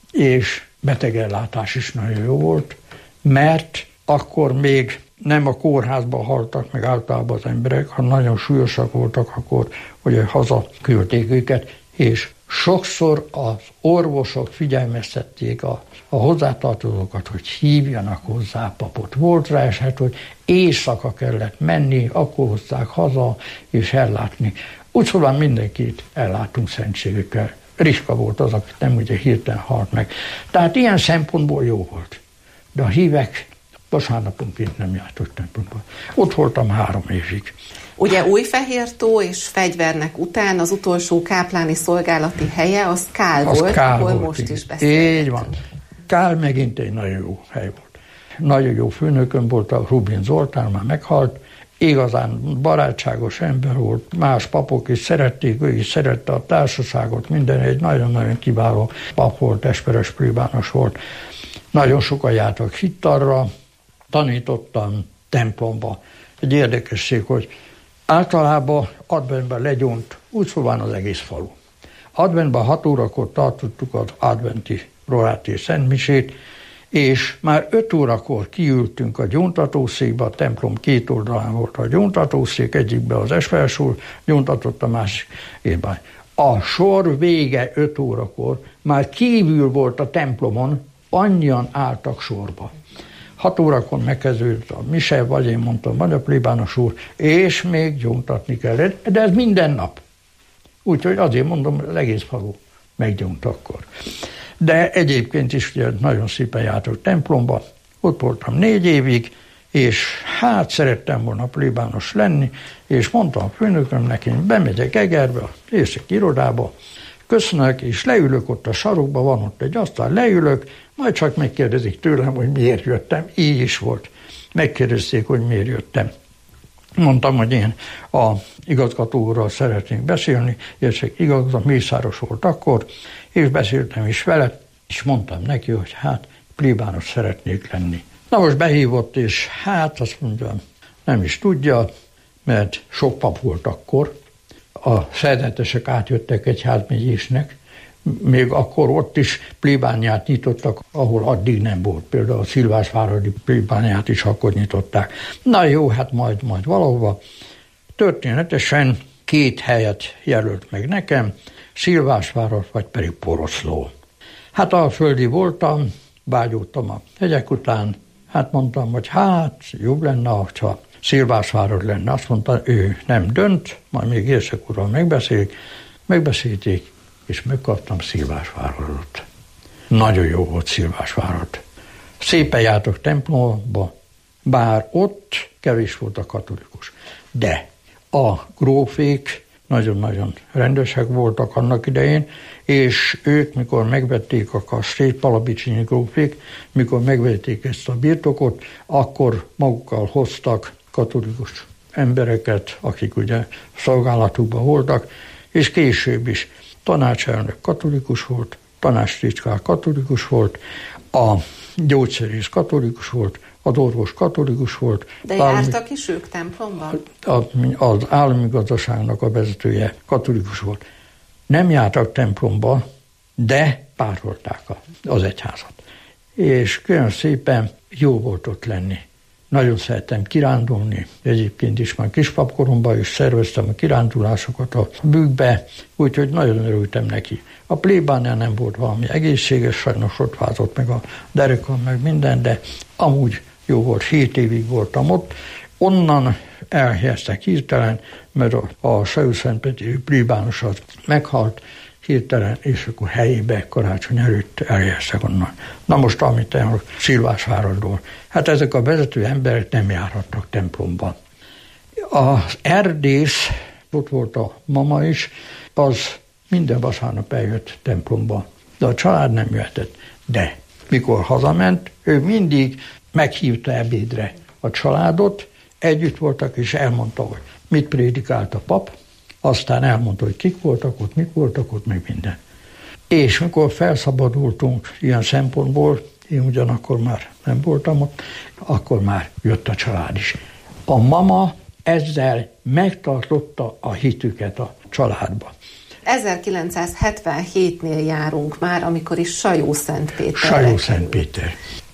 és betegellátás is nagyon jó volt, mert akkor még nem a kórházban haltak meg általában az emberek, hanem nagyon súlyosak voltak, akkor ugye haza küldték őket, és sokszor az orvosok figyelmeztették a, a hozzátartozókat, hogy hívjanak hozzá papot. Volt rá eset, hogy éjszaka kellett menni, akkor hozták haza és ellátni. Úgy szóval mindenkit ellátunk szentségükkel. Ritka volt az, aki nem ugye hirtelen halt meg. Tehát ilyen szempontból jó volt. De a hívek vasárnaponként nem jártak templomba. Ott voltam három évig. Ugye Újfehértó és Fegyvernek után az utolsó kápláni szolgálati helye az Kál az volt, Kál ahol volt, most így. is beszélgetünk. Így van. Kál megint egy nagyon jó hely volt. Nagyon jó főnökön volt, a Rubin Zoltán, már meghalt. Igazán barátságos ember volt, más papok is szerették, ő is szerette a társaságot, minden egy nagyon-nagyon kiváló pap volt, esperes plébános volt. Nagyon sokan jártak hittarra, tanítottam templomba. Egy érdekesség, hogy általában adventben legyont, úgy szóval az egész falu. Adventben hat órakor tartottuk az adventi roráti szentmisét, és már öt órakor kiültünk a gyóntatószékbe, a templom két oldalán volt a gyóntatószék, egyikben az esfelsúr gyóntatott, a másik érben. A sor vége öt órakor már kívül volt a templomon, annyian álltak sorba. Hat órakor megkezdődött a mise, vagy én mondtam, vagy a plébános úr, és még gyóntatni kellett, de ez minden nap. Úgyhogy azért mondom, az egész falu meggyónt akkor. De egyébként is ugye nagyon szépen jártok templomba, ott voltam négy évig, és hát szerettem volna plébános lenni, és mondtam a főnökömnek, én bemegyek Egerbe, a északi irodába, köszönök, és leülök ott a sarokba, van ott egy asztal, leülök, majd csak megkérdezik tőlem, hogy miért jöttem. Így is volt. Megkérdezték, hogy miért jöttem. Mondtam, hogy én a igazgatóról szeretnék beszélni, és igazgató Mészáros volt akkor, és beszéltem is vele, és mondtam neki, hogy hát plébános szeretnék lenni. Na most behívott, és hát azt mondja, nem is tudja, mert sok pap volt akkor, a szerzetesek átjöttek egyházmegyésnek, még akkor ott is plébániát nyitottak, ahol addig nem volt. Például a Szilvásváradi plébániát is akkor nyitották. Na jó, hát majd, majd valahova. Történetesen két helyet jelölt meg nekem, Szilvásváros vagy pedig Poroszló. Hát alföldi voltam, vágyódtam a hegyek után, hát mondtam, hogy hát jobb lenne, ha Szilvásváros lenne. Azt mondta, ő nem dönt, majd még Érzsek úrral megbeszélik, megbeszélték, és megkaptam Szilvásvárosot. Nagyon jó volt Szilvásváros. Szépen jártok templomba, bár ott kevés volt a katolikus. De a grófék nagyon-nagyon rendesek voltak annak idején, és ők, mikor megvették a kastélyt, palabicsinyi grófék, mikor megvették ezt a birtokot, akkor magukkal hoztak katolikus embereket, akik ugye szolgálatukban voltak, és később is tanácselnök katolikus volt, tanácstitkár katolikus volt, a gyógyszerész katolikus volt, az orvos katolikus volt. De jártak is ők templomban? Az állami gazdaságnak a vezetője katolikus volt. Nem jártak templomba, de párolták az egyházat. És külön szépen jó volt ott lenni. Nagyon szerettem kirándulni, egyébként is már kispapkoromban is szerveztem a kirándulásokat a bükkbe, úgyhogy nagyon örültem neki. A plébánál nem volt valami egészséges, sajnos ott vázott meg a derekon, meg minden, de amúgy jó volt, hét évig voltam ott. Onnan elhelyeztek hirtelen, mert a, a Sajó-Szentpéteri plébános az meghalt hirtelen, és akkor helyébe karácsony előtt elhelyeztek onnan. Na most, amit a Szilvásvárosról. Hát ezek a vezető emberek nem járhattak templomban. Az erdész, ott volt a mama is, az minden vasárnap eljött templomba, de a család nem jöhetett. De mikor hazament, ő mindig meghívta ebédre a családot, együtt voltak, és elmondta, hogy mit prédikált a pap, aztán elmondta, hogy kik voltak ott, mik voltak ott, meg minden. És mikor felszabadultunk ilyen szempontból, én ugyanakkor már nem voltam ott, akkor már jött a család is. A mama ezzel megtartotta a hitüket a családba. ezerkilencszázhetvenhétnél járunk már, amikor is Sajó-Szentpéterre Sajó-Szentpéter.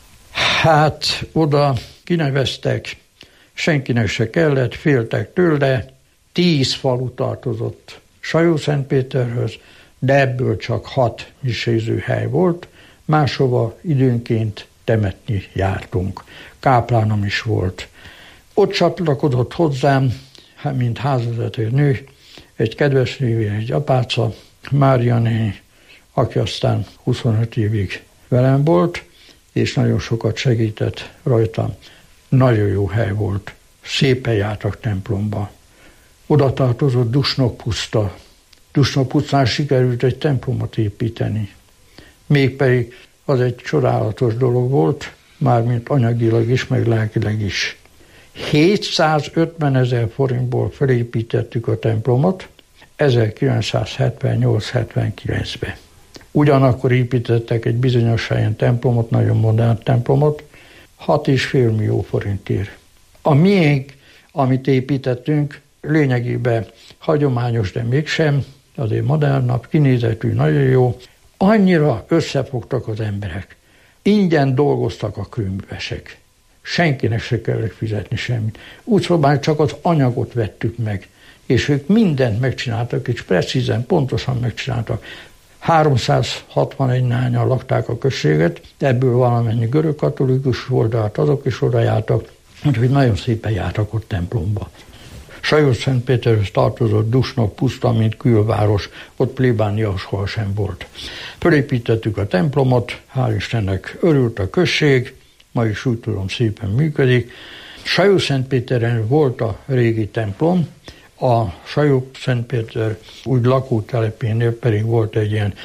Hát oda kineveztek, senkinek se kellett, féltek tőle, tíz falu tartozott Sajó-Szentpéterhöz, de ebből csak hat miséző hely volt, máshova időnként temetni jártunk. Káplánom is volt. Ott csatlakozott hozzám, mint házvezető nő, egy kedves nővér, egy apáca, Mária néni, aki aztán huszonöt évig velem volt, és nagyon sokat segített rajtam. Nagyon jó hely volt. Szépen jártak templomba. Oda tartozott Dusnok puszta. Dusnok pusztán sikerült egy templomot építeni. Mégpedig az egy csodálatos dolog volt, mármint anyagilag is, meg lelkileg is. hétszázötven ezer forintból felépítettük a templomot ezerkilencszázhetvennyolc hetvenkilencben. Ugyanakkor építettek egy bizonyos helyen templomot, nagyon modern templomot, hat és fél millió forintért. A miénk, amit építettünk, lényegében hagyományos, de mégsem, azért modernabb, kinézetű, nagyon jó. Annyira összefogtak az emberek. Ingyen dolgoztak a kőművesek. Senkinek se kellett fizetni semmit. Úgy szóval csak az anyagot vettük meg, és ők mindent megcsináltak, és precízen, pontosan megcsináltak. háromszázhatvanegy nányan lakták a községet, ebből valamennyi görögkatolikus volt, de hát azok is oda jártak, úgyhogy nagyon szépen jártak ott templomba. Sajó-Szentpéterhez tartozott Dusnok puszta, mint külváros, ott plébánia soha sem volt. Fölépítettük a templomot, hál' Istennek örült a község, ma is úgy tudom szépen működik. Sajó-Szentpéteren volt a régi templom, a Sajó-Szentpéter úgy lakótelepénél pedig volt egy ilyen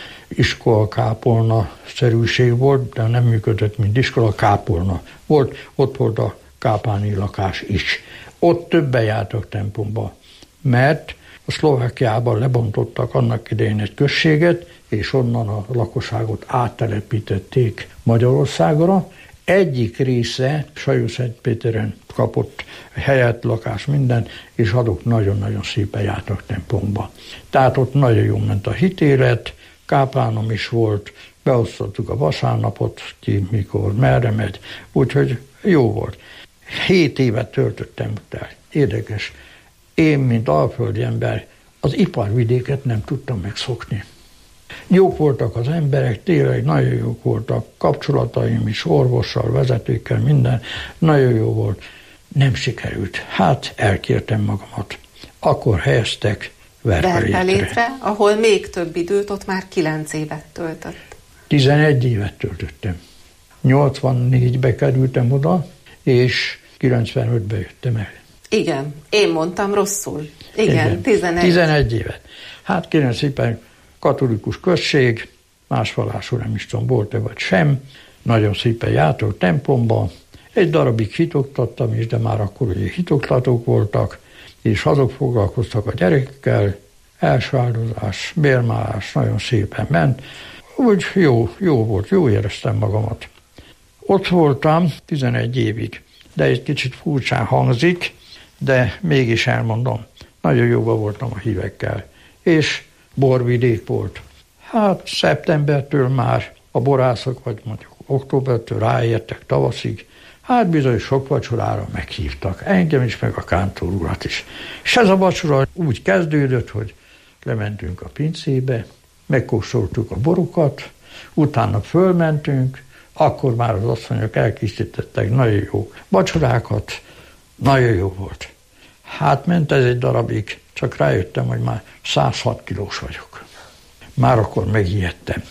iskola-kápolna-szerűség volt, de nem működött, mint iskola-kápolna. Volt, ott volt a kápáni lakás is. Ott többen jártak templomba, mert a Szlovákiában lebontottak annak idején egy községet, és onnan a lakosságot áttelepítették Magyarországra. Egyik része Sajó-Szentpéteren kapott helyet, lakás, minden, és azok nagyon-nagyon szépen jártak templomba. Tehát ott nagyon jól ment a hitélet, káplánom is volt, beosztottuk a vasárnapot, ki mikor, merre megy, úgyhogy jó volt. Hét évet töltöttem el. Érdekes. Én, mint alföldi ember, az iparvidéket nem tudtam megszokni. Jók voltak az emberek, tényleg nagyon jók voltak, kapcsolataim is, orvossal, vezetőkkel, minden, nagyon jó volt. Nem sikerült. Hát elkértem magamat. Akkor helyeztek Verpelétre. Verpelétre, ahol még több időt, ott már kilenc évet töltött. tizenegy évet töltöttem. nyolcvannégybe kerültem oda, és kilencvenötbe jöttem el. Igen, én mondtam rosszul. Igen, Igen. tizenegy. tizenegy évet. Hát kérem szépen, katolikus község, más vallású nem is tudom, volt-e vagy sem, nagyon szépen jártok templomba, egy darabig hitoktattam is, de már akkor ugye hitoktatók voltak, és azok foglalkoztak a gyerekekkel, első áldozás, bérmálás, nagyon szépen ment, úgy jó, jó volt, jó éreztem magamat. Ott voltam tizenegy évig, de egy kicsit furcsán hangzik, de mégis elmondom, nagyon jóban voltam a hívekkel, és borvidék volt. Hát szeptembertől már a borászok, vagy mondjuk októbertől ráértek tavaszig, hát bizony sok vacsorára meghívtak, engem is, meg a kántor urat is. És ez a vacsora úgy kezdődött, hogy lementünk a pincébe, megkóstoltuk a borokat, utána fölmentünk, akkor már az asszonyok elkészítettek nagyon jó vacsorákat, nagyon jó volt. Hát ment ez egy darabig, csak rájöttem, hogy már száz hat kilós vagyok. Már akkor megijedtem.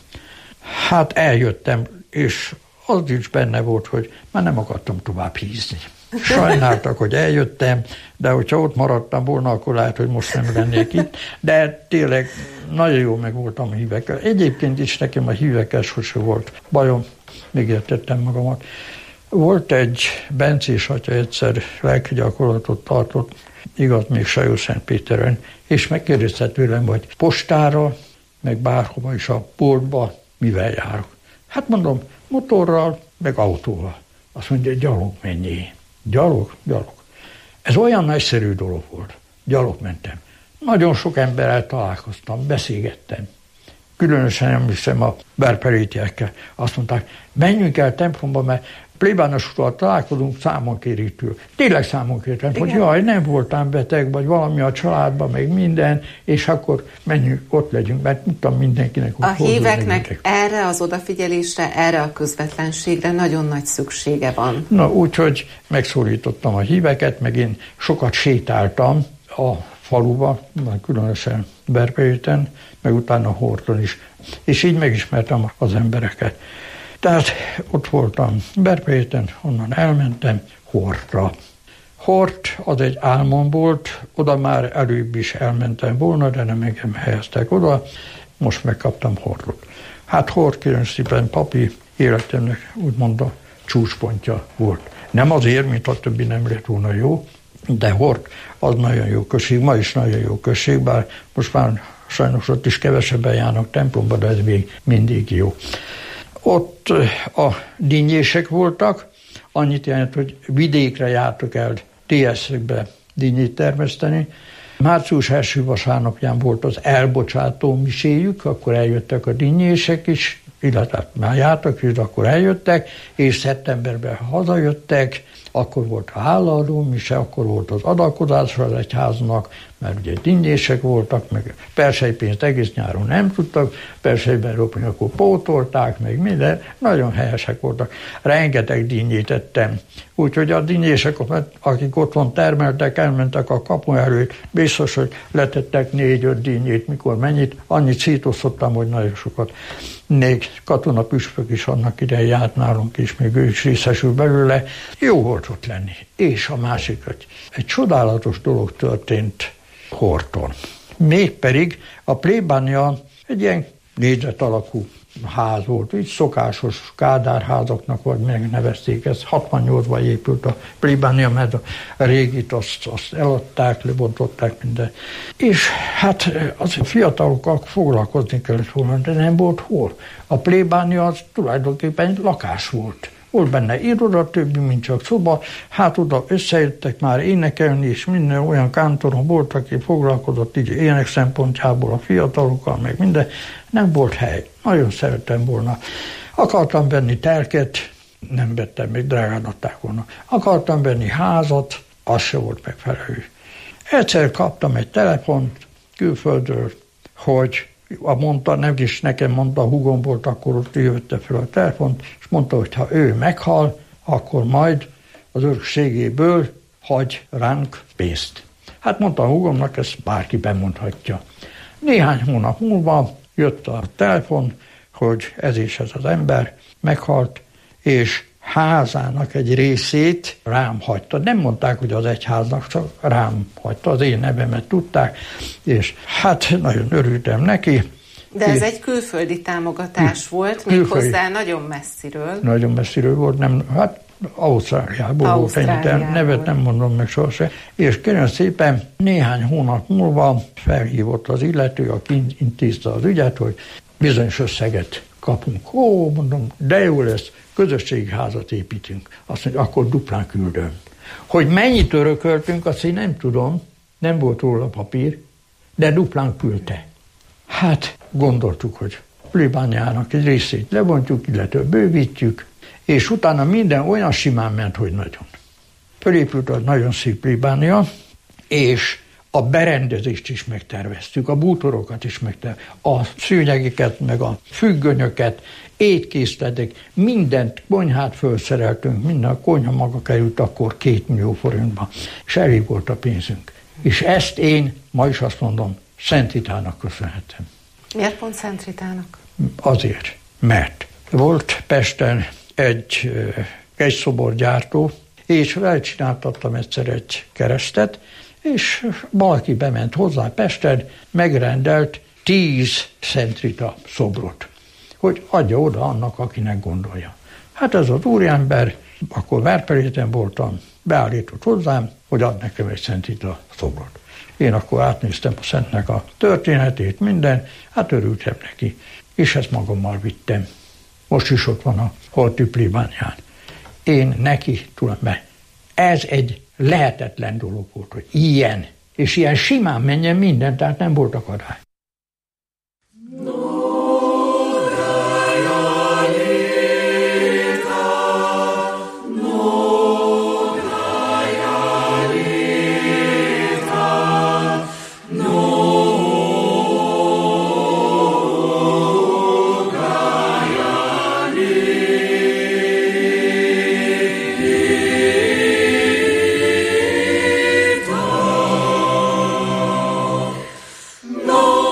Hát eljöttem, és az is benne volt, hogy már nem akartam tovább hízni. Sajnáltak, hogy eljöttem, de hogyha ott maradtam volna, akkor lehet, hogy most nem lennék itt. De tényleg nagyon jó meg voltam a hívekkel. Egyébként is nekem a hívekkel sose volt bajom, még értettem magamat. Volt egy bencés atya egyszer lelki gyakorlatot tartott, igaz, még Sajó-Szentpéteren, és megkérdezte tőlem, hogy postára, meg bárhova is a boltba mivel járok. Hát mondom, motorral, meg autóval. Azt mondja, gyalog menjél. Gyalog? Gyalog. Ez olyan nagyszerű dolog volt. Gyalog mentem. Nagyon sok emberrel találkoztam, beszélgettem. Különösen emlékszem a berperétiekkel. Azt mondták, menjünk el templomba, mert plébános ural találkozunk, számon kérítől. Tényleg számon kértem, hogy jaj, nem voltam beteg, vagy valami a családban, meg minden, és akkor menjünk, ott legyünk, mert tudtam mindenkinek. A híveknek erre az odafigyelésre, erre a közvetlenségre nagyon nagy szüksége van. Na, úgyhogy megszólítottam a híveket, meg én sokat sétáltam a faluba, különösen Berperéten, meg utána Horton is. És így megismertem az embereket. Tehát ott voltam Berperéten, onnan elmentem Hortra. Hort az egy álmom volt, oda már előbb is elmentem volna, de nem engem helyeztek oda, most megkaptam Hortot. Hát Hort kérem szépen papi életemnek úgymond a csúcspontja volt. Nem azért, mint a többi nem lett volna jó, de Hort az nagyon jó község, ma is nagyon jó község, bár most már sajnos ott is kevesebben járnak templomba, de ez még mindig jó. Ott a dinnyések voltak, annyit jelent, hogy vidékre jártak el té es-ekbe dinnyét termeszteni. Március első vasárnapján volt az elbocsátó miséjük, akkor eljöttek a dinnyések is, illetve már jártak, és akkor eljöttek, és szeptemberben hazajöttek, akkor volt a hálaadó mise, akkor volt az adakozásra az egyháznak, mert ugye dinnyések voltak, meg persejpénzt egész nyáron nem tudtak, persejben ropni, akkor pótolták, meg minden, nagyon helyesek voltak. Rengeteg dinnyét ettem. Úgyhogy a dinnyések, akik otthon termeltek, elmentek a kapu előtt, biztos, hogy letettek négy-öt dinnyét, mikor mennyit, annyit szétosztottam, hogy nagyon sokat. Még katonapüspök is annak idején járt nálunk is, még ő is részesül belőle. Jó volt ott lenni. És a másik, hogy egy csodálatos dolog történt Horton. Mégpedig a plébánia egy ilyen négyzet alakú ház volt, így szokásos kádárházaknak, vagy megnevezték ezt. hatvannyolcban épült a plébánia, mert a régit azt, azt eladták, lebontották minden. És hát az fiatalokkal foglalkozni kellett volna, de nem volt hol. A plébánia az tulajdonképpen egy lakás volt. Volt benne iroda, többi, mint csak szoba, hát oda összejöttek már énekelni, és minden olyan kántoron volt, aki foglalkozott így ének szempontjából a fiatalokkal, meg minden. Nem volt hely. Nagyon szerettem volna. Akartam venni telket, nem vettem, még drágán adták volna. Akartam venni házat, az se volt megfelelő. Egyszer kaptam egy telefont külföldről, hogy a mondta, nem is nekem mondta, a húgom volt, akkor ott jövette fel a telefont, és mondta, hogy ha ő meghal, akkor majd az örökségéből hagy ránk pénzt. Hát mondta a húgomnak, ezt bárki bemondhatja. Néhány hónap múlva jött a telefon, hogy ez és ez az ember meghalt, és házának egy részét rám hagyta. Nem mondták, hogy az egyháznak, csak rám hagyta, az én nevemet tudták, és hát nagyon örültem neki. De ez egy külföldi támogatás volt, méghozzá nagyon messziről. Nagyon messziről volt, nem, hát Ausztráliából, Ausztráliából volt, nevet nem mondom meg sose. És kérem szépen, néhány hónap múlva felhívott az illető, aki intézte az ügyet, hogy bizonyos összeget kapunk. Ó, mondom, de jó lesz, közösségi házat építünk. Azt mondja, akkor duplán küldöm. Hogy mennyit örököltünk, azt én nem tudom, nem volt róla papír, de duplán küldte. Hát gondoltuk, hogy plébániának egy részét lebontjuk, illetve bővítjük, és utána minden olyan simán ment, hogy nagyon. Fölépült az nagyon szép plébánia, és a berendezést is megterveztük, a bútorokat is megterveztük, a szőnyegeket, meg a függönyöket, étkészletek, mindent, konyhát felszereltünk, minden, a konyha maga került akkor két millió forintba, és elég volt a pénzünk. És ezt én, ma is azt mondom, Szent Ritának köszönhetem. Miért pont Szent Ritának? Azért, mert volt Pesten egy, egy szoborgyártó, és elcsináltattam egyszer egy keresztet, és valaki bement hozzá Pesten, megrendelt tíz Szent Rita szobrot, hogy adja oda annak, akinek gondolja. Hát ez az úriember, akkor Várpeléten voltam, beállított hozzám, hogy ad nekem egy Szent Rita szobrot. Én akkor átnéztem a Szentnek a történetét, minden, hát örültem neki, és ezt magammal vittem. Most is ott van a holti plébánián. Én neki tudom, mert ez egy lehetetlen dolog volt, hogy ilyen, és ilyen simán menjen minden, tehát nem volt akadály. No!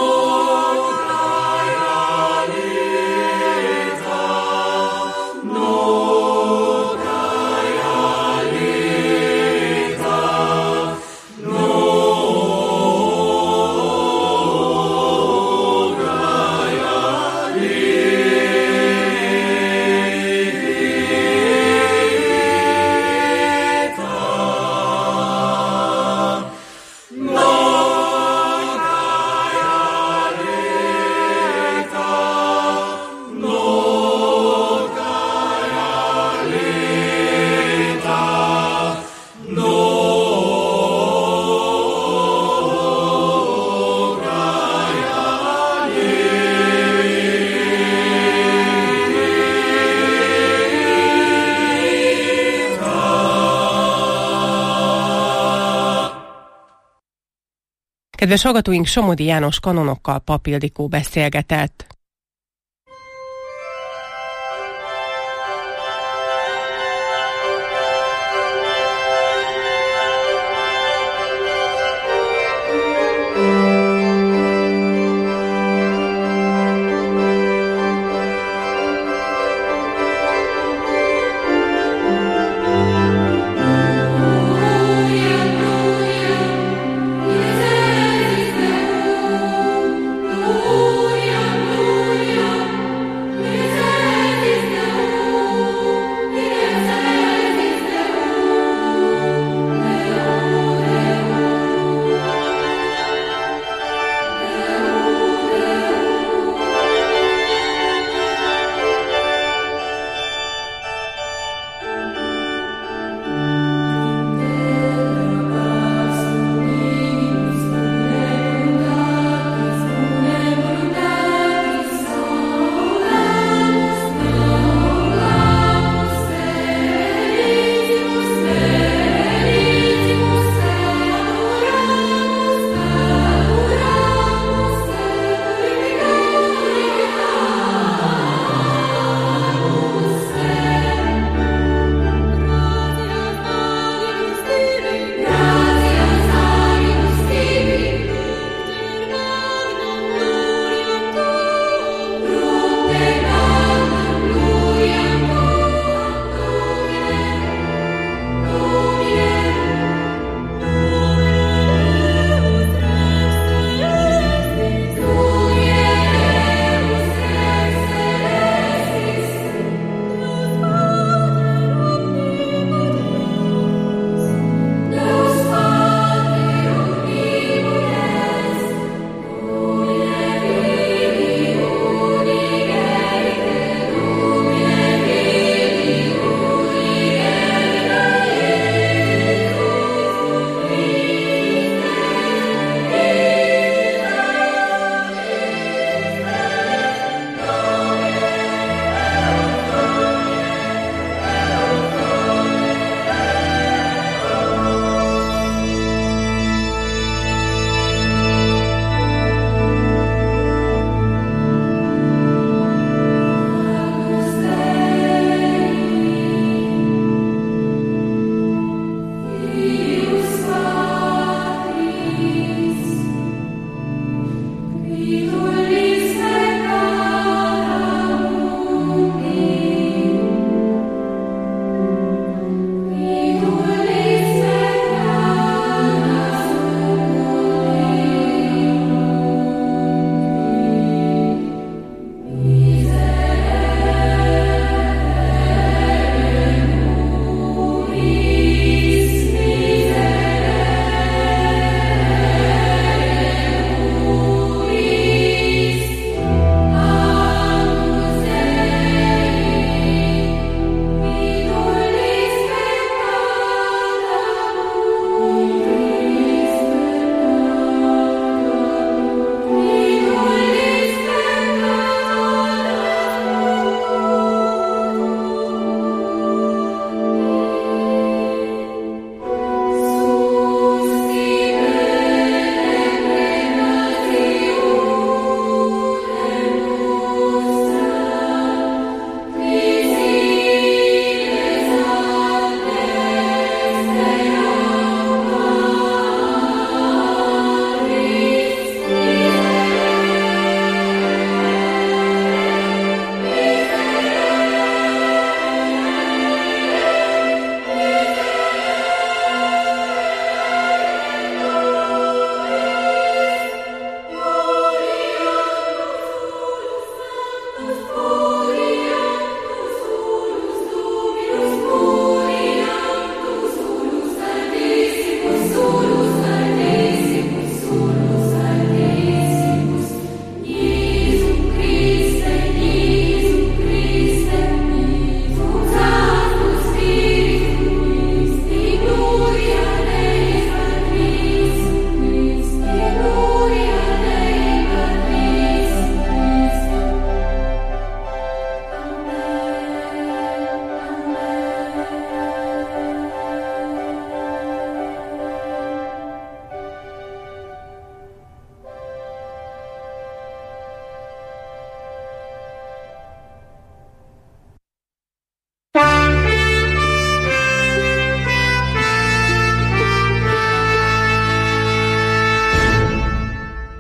Kedves hallgatóink, Somodi János kanonokkal Pap Ildikó beszélgetett. Hallelujah.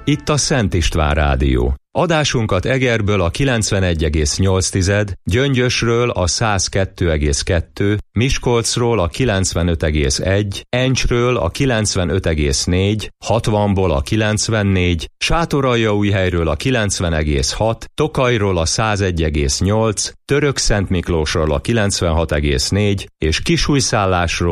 Itt a Szent István Rádió. Adásunkat Egerből a kilencvenegy egész nyolc, Gyöngyösről a száz kettő egész kettő, Miskolcról a kilencvenöt egész egy, Encsről a kilencvenöt egész négy, hatvanból a kilencvennégy, Sátoraljaújhelyről a kilencven egész hat, Tokajról a száz egy egész nyolc, Törökszentmiklósról a kilencvenhat egész négy és Kisújszállásról